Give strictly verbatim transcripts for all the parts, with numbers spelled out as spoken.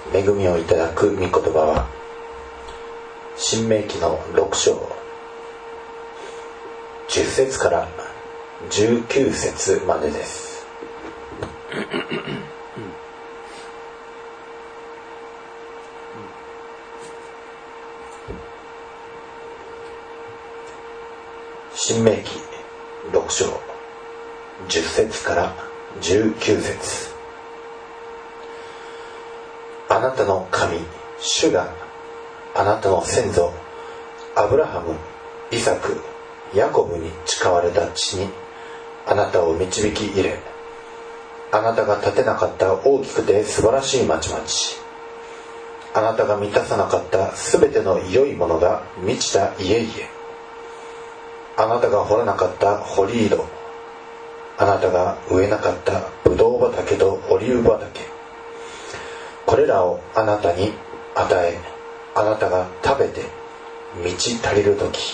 恵みをいただく御言葉は申命記のろく章じゅっ節からじゅうきゅう節までです。申命記ろく章じゅっ節からじゅうきゅう節。あなたの神主があなたの先祖アブラハム、イサク、ヤコブに誓われた地にあなたを導き入れ、あなたが建てなかった大きくて素晴らしい町々、あなたが満たさなかったすべての良いものが満ちた家々、あなたが掘らなかった堀井戸、あなたが植えなかったブドウ畑とオリーブ畑、これらをあなたに与え、あなたが食べて満ち足りるとき、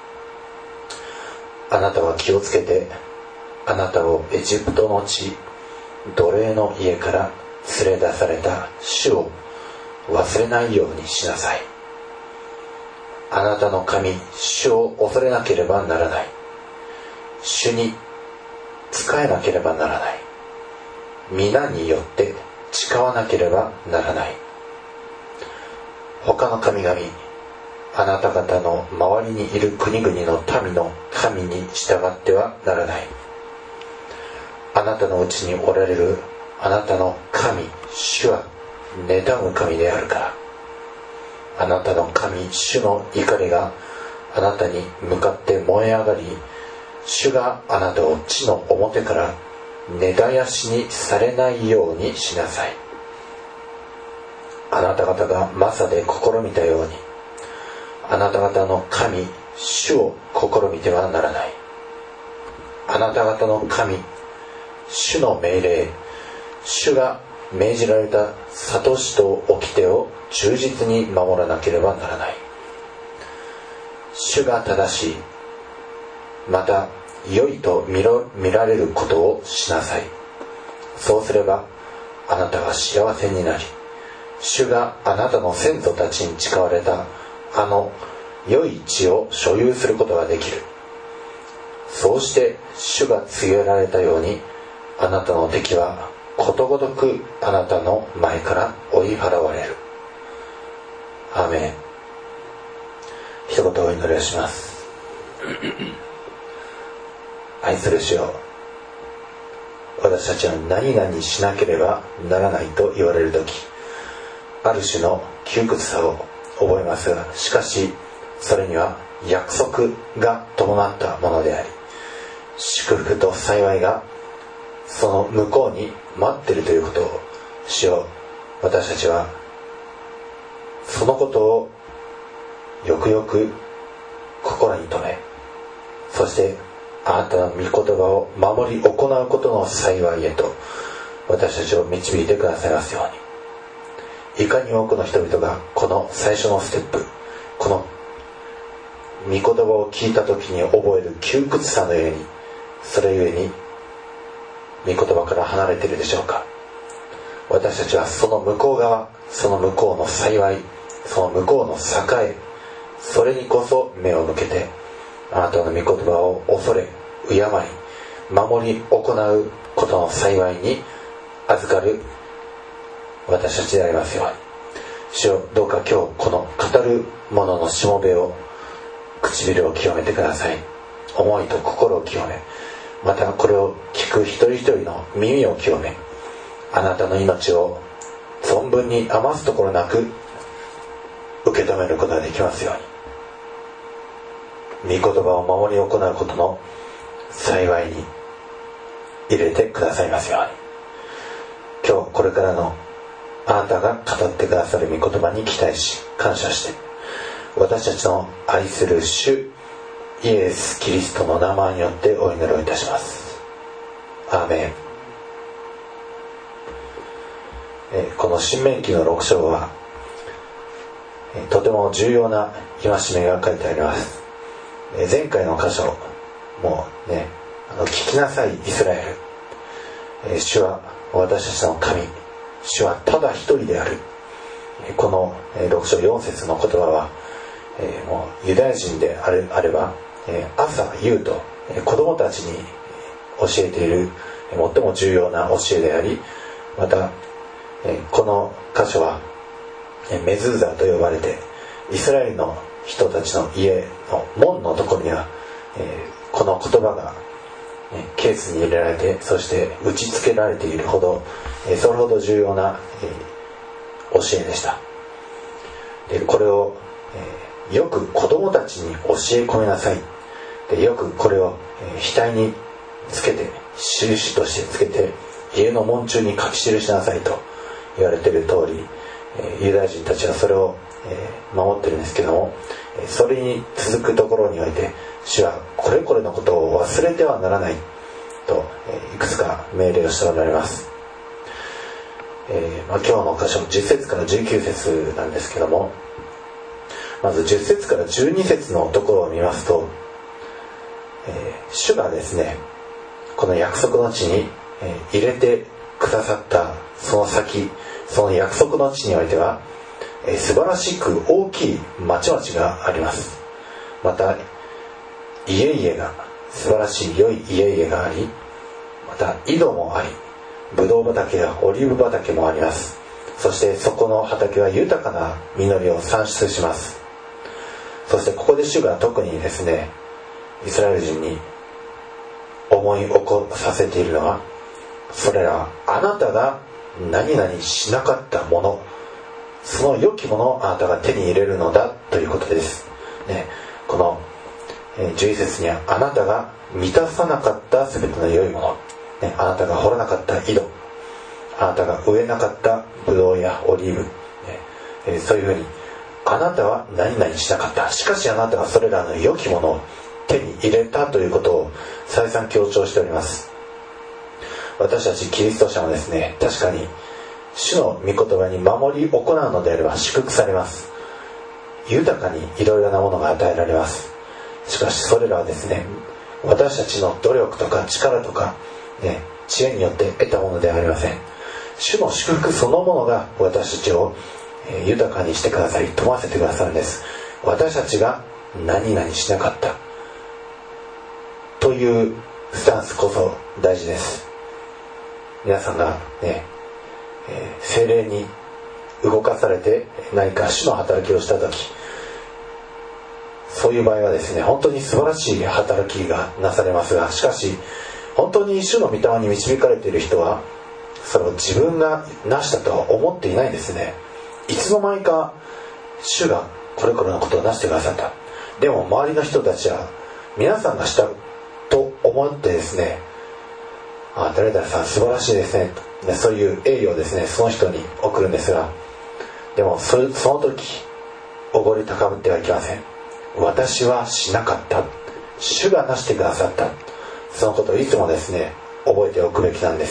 あなたは気をつけて、あなたをエジプトの地、奴隷の家から連れ出された主を忘れないようにしなさい。あなたの神主を恐れなければならない。主に仕えなければならない。皆によって誓わなければならない。他の神々、あなた方の周りにいる国々の民の神に従ってはならない。あなたのうちにおられるあなたの神主は妬む神であるから、あなたの神主の怒りがあなたに向かって燃え上がり、主があなたを地の表から根絶やしにされないようにしなさい。あなた方がマサで試みたように、あなた方の神主を試みてはならない。あなた方の神主の命令、主が命じられた諭しと掟を忠実に守らなければならない。主が正しい、また良いと見ろ、見られることをしなさい。そうすればあなたが幸せになり、主があなたの先祖たちに誓われたあの良い地を所有することができる。そうして主が告げられたように、あなたの敵はことごとくあなたの前から追い払われる。アーメン。一言お祈りをします。愛する主よ、私たちは何々しなければならないと言われるとき、ある種の窮屈さを覚えますが、しかしそれには約束が伴ったものであり、祝福と幸いがその向こうに待っているということを、主よ、私たちはそのことをよくよく心に留め、そしてあなたの御言葉を守り行うことの幸いへと私たちを導いてくださいますように。いかに多くの人々がこの最初のステップ、この御言葉を聞いた時に覚える窮屈さのゆえに、それゆえに御言葉から離れているでしょうか。私たちはその向こう側、その向こうの幸い、その向こうの栄、それにこそ目を向けて、あなたの御言葉を恐れ、敬い、守り行うことの幸いに預かる私たちでありますように。主よ、どうか今日この語る者のしもべを、唇を清めてください。思いと心を清め、またこれを聞く一人一人の耳を清め、あなたの命を存分に余すところなく受け止めることができますように。御言葉を守り行うことの幸いに入れてくださいますように。今日これからのあなたが語ってくださる御言葉に期待し、感謝して、私たちの愛する主イエス・キリストの名前によってお祈りをいたします。アーメン。えこの申命記のろく章はとても重要な戒めが書いてあります。前回の箇所もね、あの聞きなさいイスラエル、主は私たちの神、主はただ一人である。 このろく章よん節の言葉は、えー、もうユダヤ人であれ、あれば、えー、朝夕と、えー、子供たちに教えている最も重要な教えであり、また、えー、この箇所は、えー、メズーザと呼ばれて、イスラエルの人たちの家の門のところには、えー、この言葉が、えー、ケースに入れられて、そして打ち付けられているほど、えー、それほど重要な、えー、教えでした。でこれを、えー、よく子供たちに教え込みなさい。でよくこれを、えー、額につけて、印としてつけて、家の門中に書き記しなさいと言われている通り、えー、ユダヤ人たちはそれを、えー、守っているんですけども、それに続くところにおいて、主はこれこれのことを忘れてはならないと、えー、いくつか命令をしておられます。えーまあ、今日の箇所じゅっ節からじゅうきゅう節なんですけども、まずじゅっ節からじゅうに節のところを見ますと、えー、主がですね、この約束の地に、えー、入れてくださったその先、その約束の地においては、えー、素晴らしく大きい町々があります。また家々が素晴らしい良い家々があり、また井戸もあり、ブドウ畑やオリーブ畑もあります。そしてそこの畑は豊かな実りを産出します。そしてここで主が特にですね、イスラエル人に思い起こさせているのは、それらはあなたが何々しなかったもの、その良きものをあなたが手に入れるのだということです、ね、このじゅういち節には、あなたが満たさなかったすべての良いもの、ね、あなたが掘らなかった井戸、あなたが植えなかったブドウやオリーブ、ねえー、そういうふうにあなたは何々しなかった、しかしあなたはそれらの良きものを手に入れたということを再三強調しております。私たちキリスト者はですね、確かに主の御言葉に守り行うのであれば祝福されます。豊かにいろいろなものが与えられます。しかしそれらはですね、私たちの努力とか力とか、ね、知恵によって得たものではありません。主の祝福そのものが私たちを豊かにしてくださり、富ませてくださるんです。私たちが何々しなかったというスタンスこそ大事です。皆さんがね、えー、聖霊に動かされて何か主の働きをしたとき、そういう場合はですね、本当に素晴らしい働きがなされますが、しかし本当に主の御霊に導かれている人はそれを自分が成したとは思っていないんですね。いつの間にか主がこれこれのことを成してくださった。でも周りの人たちは皆さんがしたと思ってですね、あ、誰々さん素晴らしいですね、そういう栄誉をですね、その人に送るんですが、でもそれ、その時おごり高ぶってはいけません。私はしなかった、主がなしてくださった、そのことをいつもですね覚えておくべきなんです。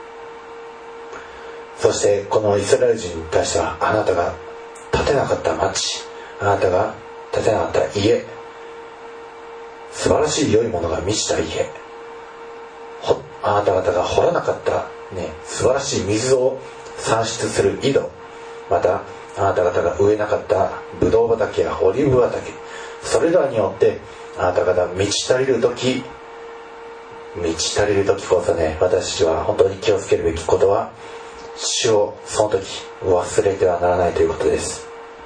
そしてこのイスラエル人に対しては、あなたが建てなかった町、あなたが建てなかった家、素晴らしい良いものが満ちた家、あなた方が掘らなかった、ね、素晴らしい水を産出する井戸、またあなた方が植えなかったブドウ畑やオリーブ畑、それらによってあなた方が満ち足りる時、満ち足りる時こそね、私たちは本当に気をつけるべきことは、主をその時忘れてはならないということです。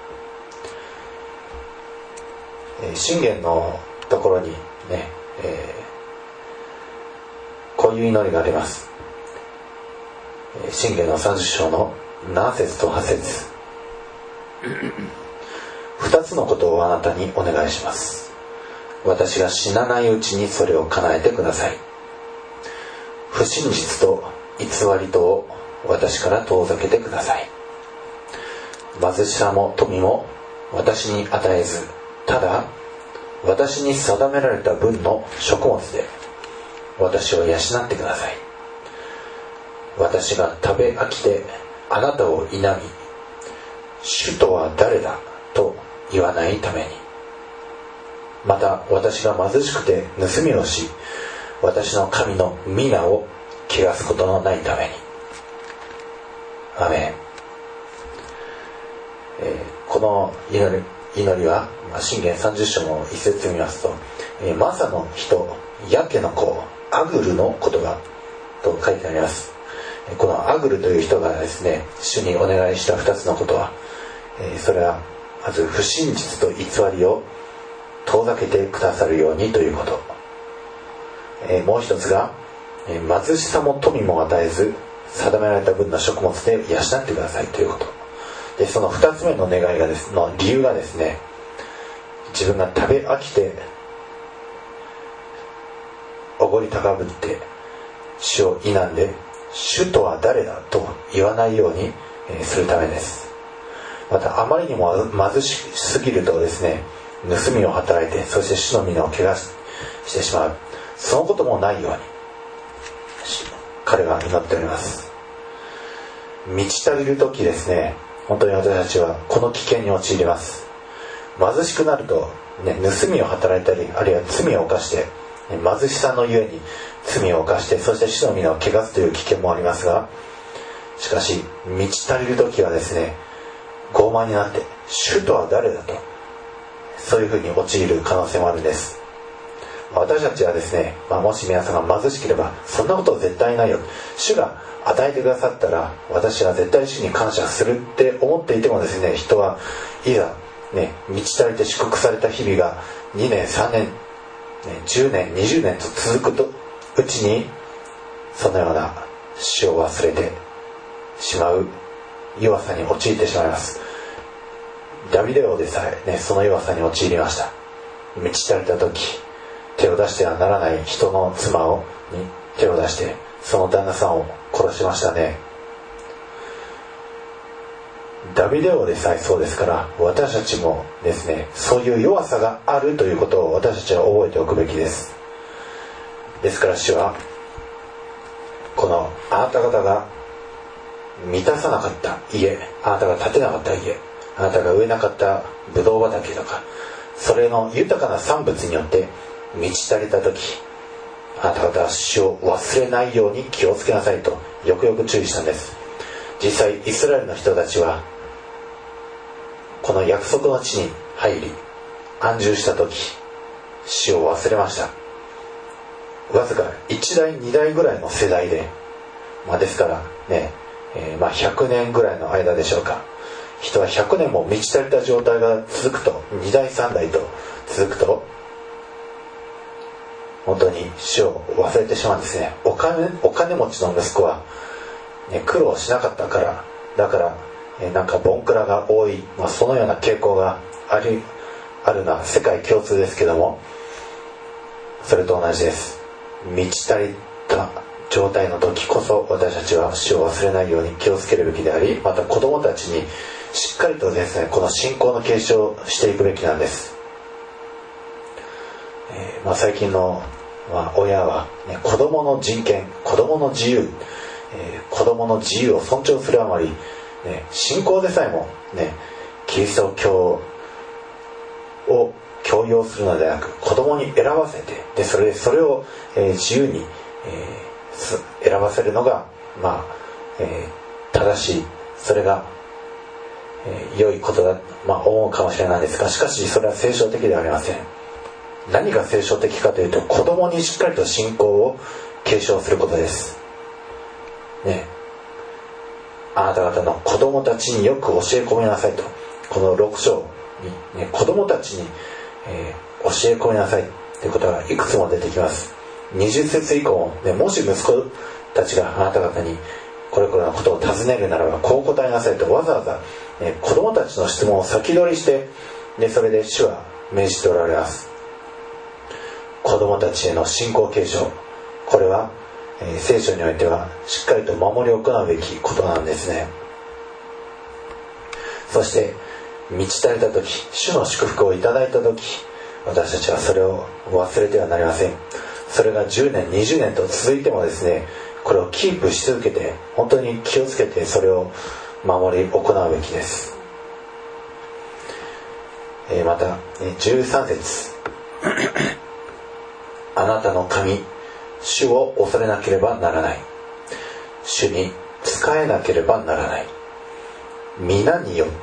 箴言のところにね、えー、こういう祈りがあります。箴言のさんじゅっ章のなな節とはち節。二つのことをあなたにお願いします。私が死なないうちにそれを叶えてください。不真実と偽りとを私から遠ざけてください。貧しさも富も私に与えず、ただ私に定められた分の食物で私を養ってください。私が食べ飽きてあなたを否み、主とは誰だと言わないために、また私が貧しくて盗みをし、私の神の皆を汚すことのないために。アメン。 えー、この祈り、祈りは、まあ、箴言さんじゅっ章の一節を見ますと、えー、マサの人ヤケの子アグルの言葉と書いてあります。このアグルという人がですね、主にお願いしたふたつのことは、えー、それはまず不真実と偽りを遠ざけてくださるようにということ、えー、もう一つが、えー、貧しさも富も与えず定められた分の食物で養ってくださいということで、そのふたつめの願いがですの理由がですね、自分が食べ飽きておごり高ぶって主を否んで主とは誰だと言わないようにするためです。またあまりにも貧しすぎるとですね、盗みを働いてそして主の御名を汚してしまう、そのこともないように彼は祈っております。満ち足りる時ですね、本当に私たちはこの危険に陥ります。貧しくなると、ね、盗みを働いたり、あるいは罪を犯して、貧しさのゆえに罪を犯して、そして主の御名を汚すという危険もありますが、しかし満ち足りる時はですね、傲慢になって主とは誰だと、そういうふうに陥る可能性もあるんです。私たちはですね、まあ、もし皆さんが貧しければそんなこと絶対ないよ、主が与えてくださったら私は絶対主に感謝するって思っていてもですね、人はいざね、満ち足りて祝福された日々がにねんさんねん、ね、じゅうねんにじゅうねんと続くとうちに、そのような主を忘れてしまう弱さに陥ってしまいます。ダビデ王でさえ、ね、その弱さに陥りました。満ち足りた時、手を出してはならない人の妻をに手を出してその旦那さんを殺しましたね。ダビデ王でさえそうですから、私たちもですね、そういう弱さがあるということを私たちは覚えておくべきです。ですから主はこのあなた方が満たさなかった家、あなたが建てなかった家、あなたが植えなかったブドウ畑とか、それの豊かな産物によって満ち足りた時、あなた方は主を忘れないように気をつけなさいとよくよく注意したんです。実際イスラエルの人たちはこの約束の地に入り安住した時、主を忘れました。わずかいちだいにだいぐらいの世代で、まあ、ですからね、えー、まあひゃくねんぐらいの間でしょうか。人はひゃくねんも満ち足りた状態が続くと、にだいさんだいと続くと本当に主を忘れてしまうんですね。お金、お金持ちの息子は、ね、苦労しなかったからだから、えー、なんかボンクラが多い、まあ、そのような傾向がありあるのは世界共通ですけども、それと同じです。満ち足りた状態の時こそ私たちは主を忘れないように気をつけるべきであり、また子供たちにしっかりとですね、この信仰の継承をしていくべきなんです。えーまあ、最近の、まあ、親は、ね、子供の人権、子供の自由、えー、子供の自由を尊重するあまり、ね、信仰でさえも、ね、キリスト教を強要するのではなく、子供に選ばせて、でそれそれを、えー、自由に、えー、選ばせるのが、まあえー、正しい、それが、えー、良いことだ、まあ、思うかもしれないですが、しかしそれは聖書的ではありません。何が聖書的かというと、子供にしっかりと信仰を継承することです、ね、あなた方の子供たちによく教え込みなさいと、このろく章に、ね、子供たちに、えー、教え込みなさいということがいくつも出てきます。にじゅっ節以降、ね、もし息子たちがあなた方にこれこれのことを尋ねるならばこう答えなさいと、わざわざ、ね、子供たちの質問を先取りして、ね、それで主は命じておられます。子供たちへの信仰継承、これは、えー、聖書においてはしっかりと守り行うべきことなんですね。そして満ち足りた時、主の祝福をいただいた時、私たちはそれを忘れてはなりません。それがじゅうねんにじゅうねんと続いてもですね、これをキープし続けて、本当に気をつけてそれを守り行うべきです。えー、またじゅうさん節あなたの神主を恐れなければならない、主に仕えなければならない、皆によって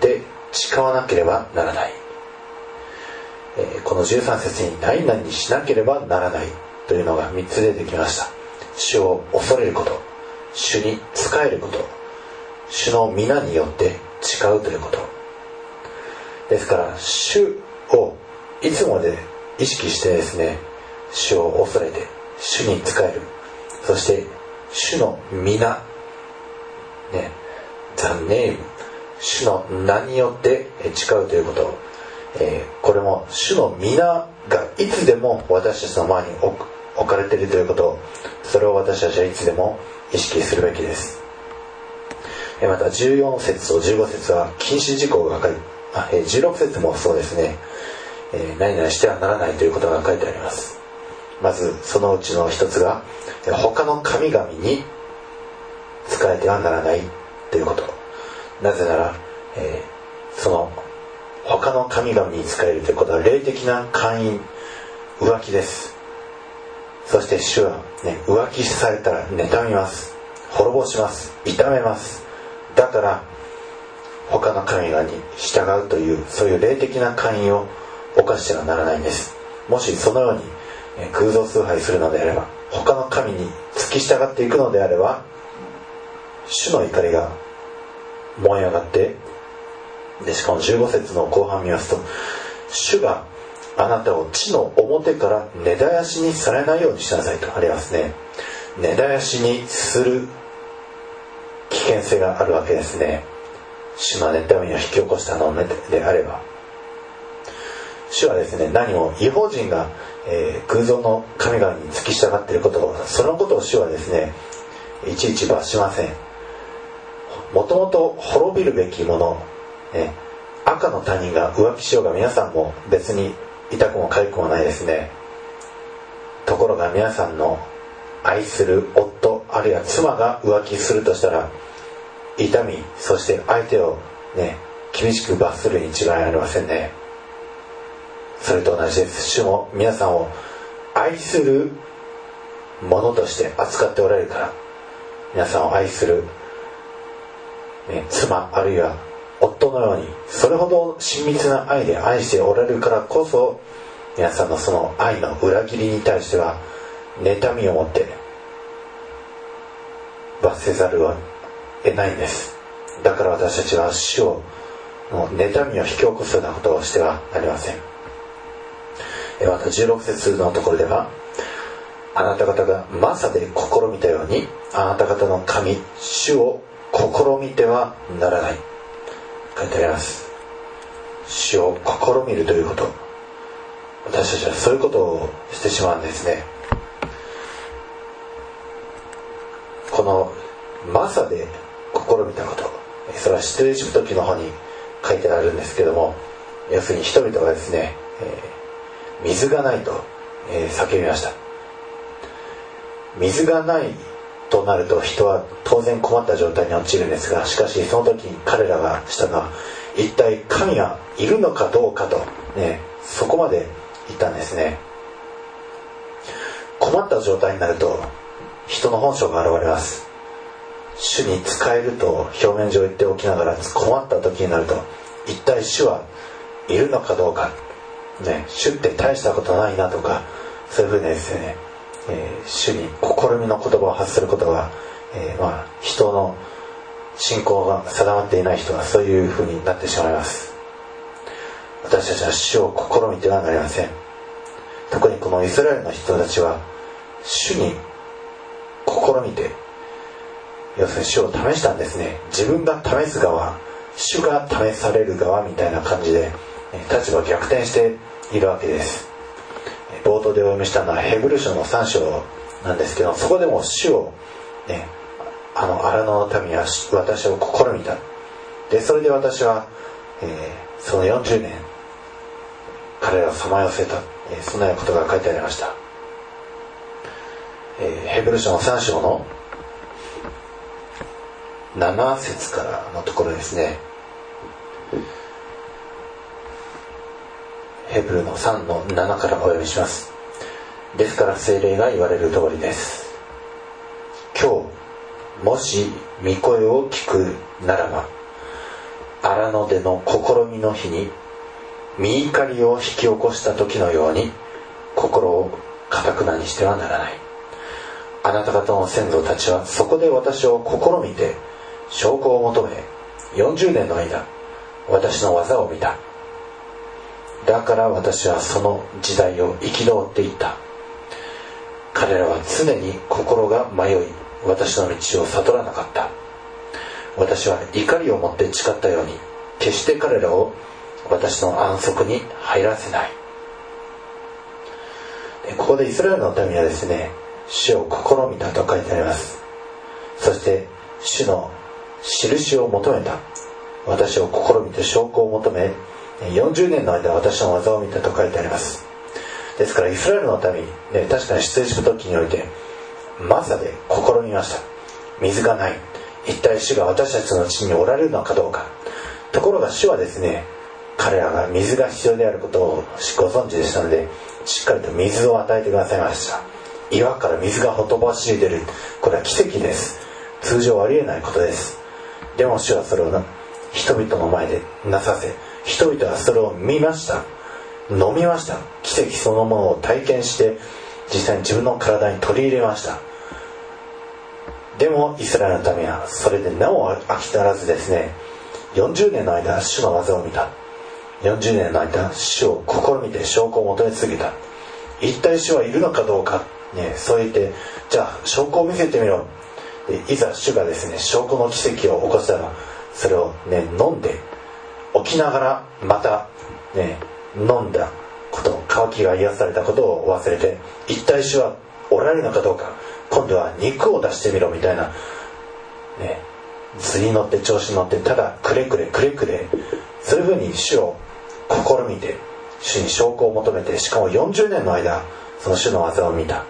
誓わなければならない。えー、このじゅうさん節に何々にしなければならないというのがみっつ出てきました。主を恐れること、主に仕えること、主の皆によって誓うということ。ですから主をいつもで意識してですね、主を恐れて主に仕える、そして主の皆ね、The name、主の名によって誓うということ、えー、これも主の皆がいつでも私たちの前に置かれているということ、それを私たちはいつでも意識するべきです。えー、またじゅうよん節とじゅうご節は禁止事項が書いて、あ、えー、じゅうろく節もそうですね、えー、何々してはならないということが書いてあります。まずそのうちの一つが、他の神々に仕えてはならないということ。なぜなら、えー、その他の神々に仕えるということは霊的な姦淫、浮気です。そして主は、ね、浮気されたら妬みます、滅ぼします、痛めます。だから他の神々に従うという、そういう霊的な姦淫を犯してはならないんです。もしそのように偶像崇拝するのであれば、他の神に付き従っていくのであれば、主の怒りが燃え上がって、でしかもじゅうご節の後半見ますと、主があなたを地の表から根絶やしにされないようにしなさいとありますね。根絶やしにする危険性があるわけですね。主の妬みを引き起こしたのであれば、主はですね、何も異邦人が、えー、偶像の神々に付き従っていることを、そのことを主はですね、いちいち罰しません。もともと滅びるべきもの、ね、赤の他人が浮気しようが皆さんも別に痛くも痒くもないですね。ところが皆さんの愛する夫あるいは妻が浮気するとしたら、痛み、そして相手をね、厳しく罰するに違いありませんね。それと同じです。主も皆さんを愛するものとして扱っておられるから、皆さんを愛する、ね、妻あるいは夫のように、それほど親密な愛で愛しておられるからこそ、皆さんのその愛の裏切りに対しては妬みを持って罰せざるを得ないんです。だから私たちは主をの妬みを引き起こすようなことをしてはなりません。またじゅうろく節のところでは、あなた方がマサで試みたように、あなた方の神主を試みてはならない書いてあります。主を試みるということ、私たちはそういうことをしてしまうんですね。このマサで試みたこと、それは出エジプト記の方に書いてあるんですけども、要するに人々がですね、えー水がないと、えー、叫びました。水がないとなると人は当然困った状態に陥るんですが、しかしその時に彼らがしたのは、一体神がいるのかどうかと、ね、そこまで言ったんですね。困った状態になると人の本性が現れます。主に仕えると表面上言っておきながら、困った時になると、一体主はいるのかどうか、ね、主って大したことないなとか、そういうふうにですね、えー、主に試みの言葉を発することが、えー、まあ人の信仰が定まっていない人はそういうふうになってしまいます。私たちは主を試みてはなりません。特にこのイスラエルの人たちは主に試みて、要するに主を試したんですね。自分が試す側、主が試される側みたいな感じで立場逆転しているわけです。冒頭でお読みしたのはヘブル書のさん章なんですけど、そこでも主を、ね、あの荒野の民は私を試みた。でそれで私は、えー、そのよんじゅうねん彼らをさまよせた、えー、そんなようなことが書いてありました。えー、ヘブル書のさん章のなな節からのところですね。ヘブルのさんのななからお読みします。ですから聖霊が言われる通りです。今日もし御声を聞くならば、 荒野での試みの日に身怒りを引き起こした時のように心を堅くなにしてはならない。あなた方の先祖たちはそこで私を試みて証拠を求め、よんじゅうねんの間私の技を見た。だから私はその時代を憤っていった。彼らは常に心が迷い、私の道を悟らなかった。私は怒りを持って誓ったように、決して彼らを私の安息に入らせない。ここでイスラエルの民はですね、主を試みたと書いてあります。そして主の印を求めた。私を試みて証拠を求め、よんじゅうねんの間私の技を見たと書いてあります。ですからイスラエルの民、ね、確かに出エジプト記においてマサで試みました。水がない。一体主が私たちの地におられるのかどうか。ところが主はですね、彼らが水が必要であることをご存知でしたので、しっかりと水を与えてくださいました。岩から水がほとばしり出る。これは奇跡です。通常ありえないことです。でも主はそれをな人々の前でなさせ、人々はそれを見ました。飲みました。奇跡そのものを体験して実際に自分の体に取り入れました。でもイスラエルの民はそれでなお飽き足らずですね、よんじゅうねんの間主の技を見た。よんじゅうねんの間主を試みて証拠を求め続けた。一体主はいるのかどうか、ね、そう言って、じゃあ証拠を見せてみろ。でいざ主がですね、証拠の奇跡を起こしたら、それをね飲んで起きながらまたね飲んだこと、渇きが癒されたことを忘れて、一体主はおられるのかどうか、今度は肉を出してみろみたいなね、図に乗って調子に乗って、ただくれくれくれくれ、そういうふうに主を試みて主に証拠を求めて、しかもよんじゅうねんの間その主の技を見た。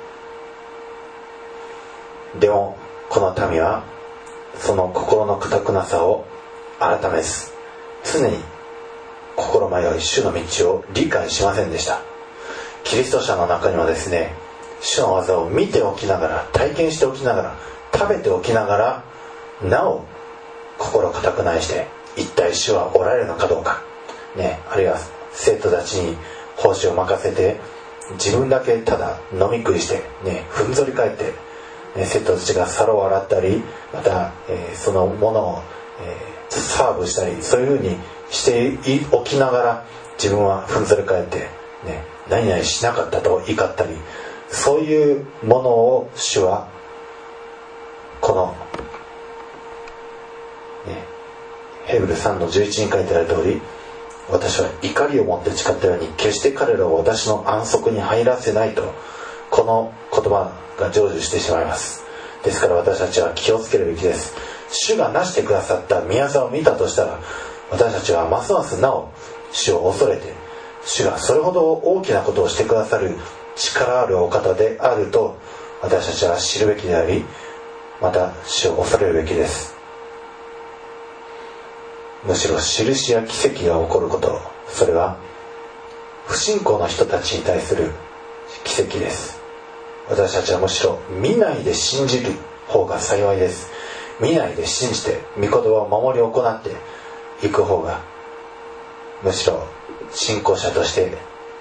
でもこの民はその心の堅くなさを改めず、常に心迷い主の道を理解しませんでした。キリスト者の中にはですね、主の技を見ておきながら、体験しておきながら、食べておきながら、なお心固くないして、一体主はおられるのかどうか、ね、あるいは生徒たちに奉仕を任せて、自分だけただ飲み食いして、ね、ふんぞり返って、ね、生徒たちが皿を洗ったり、また、えー、そのものを、えー、サーブしたり、そういうふうにしておきながら、自分はふんぞり返って、ね、何々しなかったと怒ったり、そういうものを主はこの、ね、ヘブルさんのじゅういちに書いてある通り、私は怒りを持って誓ったように、決して彼らを私の安息に入らせないと、この言葉が成就してしまいます。ですから私たちは気をつけるべきです。主がなしてくださった御業を見たとしたら、私たちはますますなお主を恐れて、主がそれほど大きなことをしてくださる力あるお方であると私たちは知るべきであり、また主を恐れるべきです。むしろ印や奇跡が起こること、それは不信仰の人たちに対する奇跡です。私たちはむしろ見ないで信じる方が幸いです。見ないで信じて御言葉を守り行っていく方が、むしろ信仰者として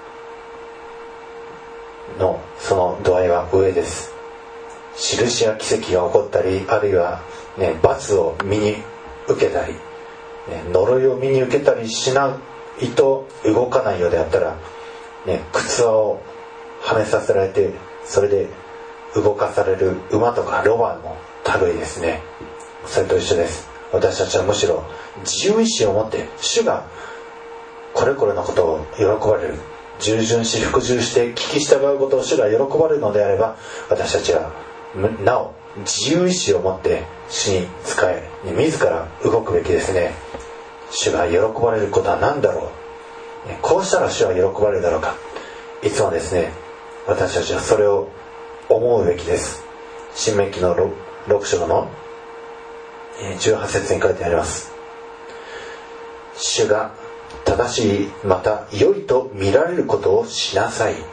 のその度合いは上です。印や奇跡が起こったり、あるいは、ね、罰を身に受けたり、ね、呪いを身に受けたりしないと動かないようであったら、ね、靴輪をはめさせられて、それで動かされる馬とかロバの類ですね。それと一緒です。私たちはむしろ自由意志を持って、主がこれこれのことを喜ばれる、従順し服従して聞き従うことを主が喜ばれるのであれば、私たちはなお自由意志を持って主に仕え、自ら動くべきですね。主が喜ばれることは何だろう、こうしたら主は喜ばれるだろうか、いつもですね、私たちはそれを思うべきです。申命記のろく章のじゅうはち節に書いてあります。主が正しい、また良いと見られることをしなさい、ね、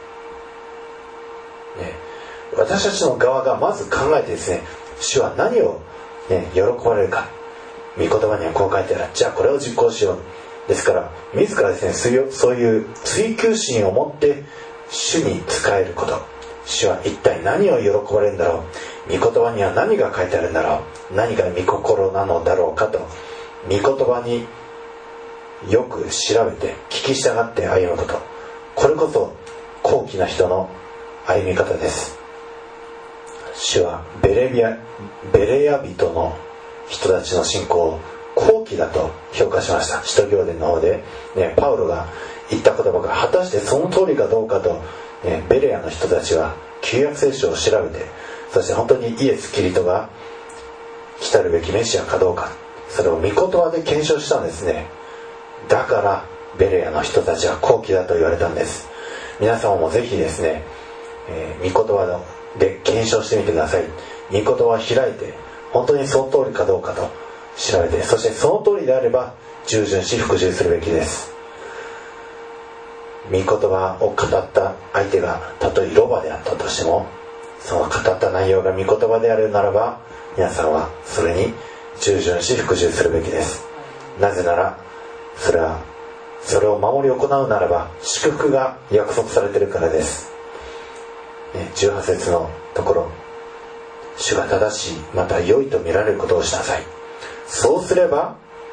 私たちの側がまず考えてですね、主は何を、ね、喜ばれるか、 御言葉にはこう書いてある、じゃあこれを実行しよう。ですから自らですね、そういう追求心を持って主に仕えること、主は一体何を喜ばれるんだろう、御言葉には何が書いてあるんだろう、何が御心なのだろうかと、御言葉によく調べて聞き従って歩むこと、これこそ高貴な人の歩み方です。主はベレビアベレヤ人の人たちの信仰を高貴だと評価しました。使徒行伝の方で、ね、パウロが言った言葉が果たしてその通りかどうかと、ね、ベレヤの人たちは旧約聖書を調べて、そして本当にイエス・キリストが来たるべきメシアかどうか、それを御言葉で検証したんですね。だからベレヤの人たちは高貴だと言われたんです。皆様もぜひですね、えー、御言葉で検証してみてください。御言葉を開いて本当にその通りかどうかと調べて、そしてその通りであれば従順し服従するべきです。御言葉を語った相手がたとえロバであったとしても、その語った内容が御言葉であるならば、皆さんはそれに従順し服従するべきです。なぜならそれはそれを守り行うならば祝福が約束されているからです。じゅうはち節のところ、主が正しいまた良いと見られることをしなさい。そうすれば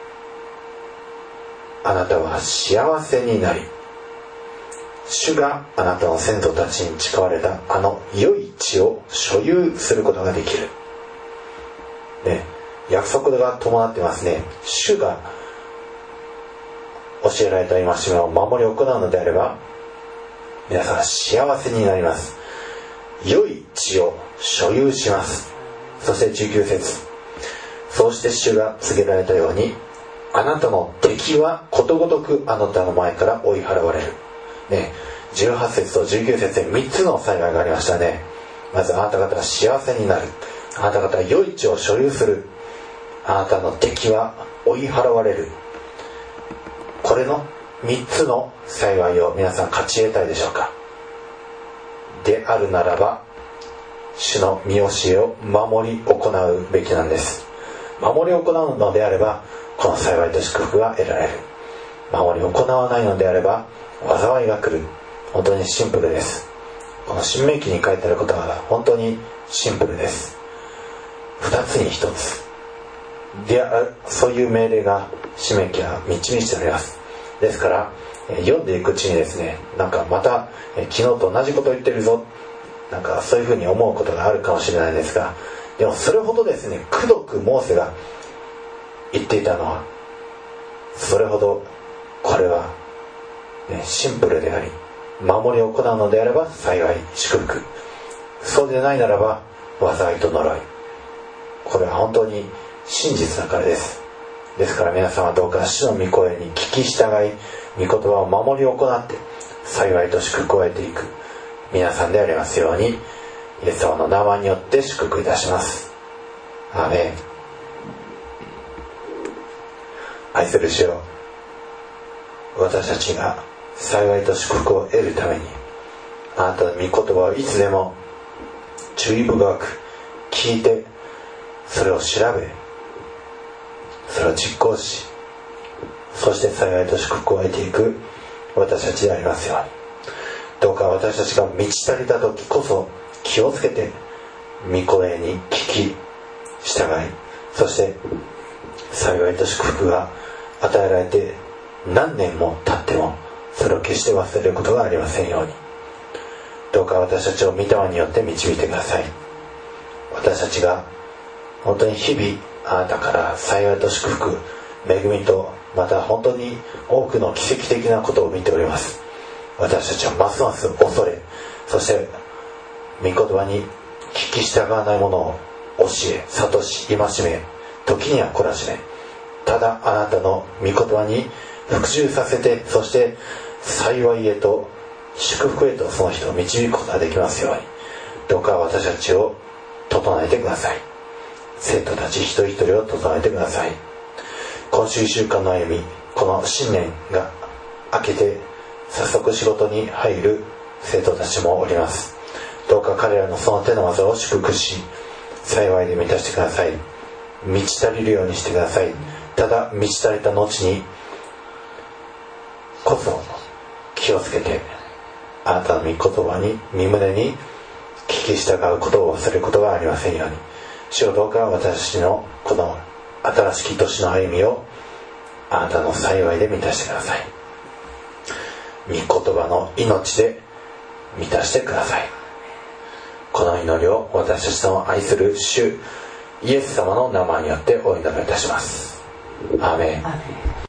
あなたは幸せになり、主があなたの先祖たちに誓われたあの良い地を所有することができる、ね、約束が伴ってますね。主が教えられた戒めを守り行うのであれば、皆さん幸せになります。良い地を所有します。そしてじゅうきゅう節、そうして主が告げられたように、あなたの敵はことごとくあなたの前から追い払われる、ね、じゅうはち節とじゅうきゅう節でみっつの災害がありましたね。まずあなた方は幸せになる、あなた方は良い地を所有する、あなたの敵は追い払われる。これのみっつの幸いを皆さん勝ち得たいでしょうか。であるならば主の見教えを守り行うべきなんです。守り行うのであればこの幸いと祝福が得られる。守り行わないのであれば災いが来る。本当にシンプルです。この新明記に書いてあることは本当にシンプルです。二つに一つである、そういう命令が新明記は満ち満ちております。ですから読んでいくうちにですね、なんかまた昨日と同じことを言ってるぞ、なんかそういうふうに思うことがあるかもしれないですが、でもそれほどですね、くどくモーセが言っていたのは、それほどこれは、ね、シンプルであり、守りを行うのであれば幸い祝福、そうでないならば災いと呪い。これは本当に真実だからです。ですから皆さんはどうか主の御声に聞き従い、御言葉を守り行って幸いと祝福を得ていく皆さんでありますように、イエス様の名前によって祝福いたします。アーメン。愛する主よ、私たちが幸いと祝福を得るために、あなたの御言葉をいつでも注意深く聞いて、それを調べ、それを実行し、そして幸いと祝福を得ていく私たちでありますように。どうか私たちが満ち足りた時こそ気をつけて御声に聞き従い、そして幸いと祝福が与えられて何年も経ってもそれを決して忘れることがありませんように。どうか私たちを御霊によって導いてください。私たちが本当に日々あなたから幸いと祝福、恵みと、また本当に多くの奇跡的なことを見ております。私たちはますます恐れ、そして御言葉に聞き従わないものを教え、諭し、戒め、時には懲らしめ、ただあなたの御言葉に服従させて、そして幸いへと祝福へとその人を導くことができますように。どうか私たちを整えてください。生徒たち一人一人を整えてください。今週いっしゅうかんの歩み、この新年が明けて早速仕事に入る生徒たちもおります。どうか彼らのその手の技を祝福し、幸いで満たしてください。満ち足りるようにしてください。 ただ満ち足りた後にこそ気をつけて、あなたの御言葉に身胸に聞き従うことを忘れることがありませんように。主よ、どうか私のこの新しき年の歩みをあなたの幸いで満たしてください。御言葉の命で満たしてください。この祈りを私たちの愛する主イエス様の名前によってお祈りいたします。アーメン。